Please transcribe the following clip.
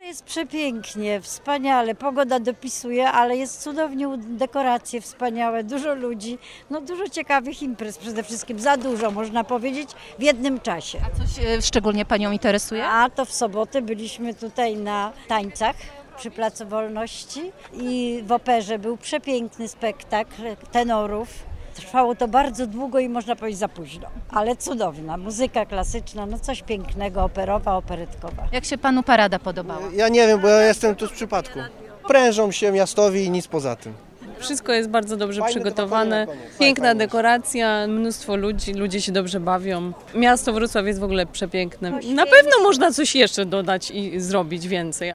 Jest przepięknie, wspaniale, pogoda dopisuje, ale jest cudownie, dekoracje wspaniałe, dużo ludzi, no dużo ciekawych imprez przede wszystkim, za dużo można powiedzieć w jednym czasie. A coś szczególnie Panią interesuje? A to w sobotę byliśmy tutaj na tańcach przy Placu Wolności i w operze był przepiękny spektakl tenorów. Trwało to bardzo długo i można powiedzieć za późno, ale cudowna, muzyka klasyczna, no coś pięknego, operowa, operetkowa. Jak się Panu parada podobała? Ja nie wiem, bo ja jestem tu z przypadku. Prężą się miastowi i nic poza tym. Wszystko jest bardzo dobrze Fajne przygotowane, to koniec. piękna Fajnie. dekoracja, mnóstwo ludzi, ludzie się dobrze bawią. Miasto Wrocław jest w ogóle przepiękne. Na pewno można coś jeszcze dodać i zrobić więcej.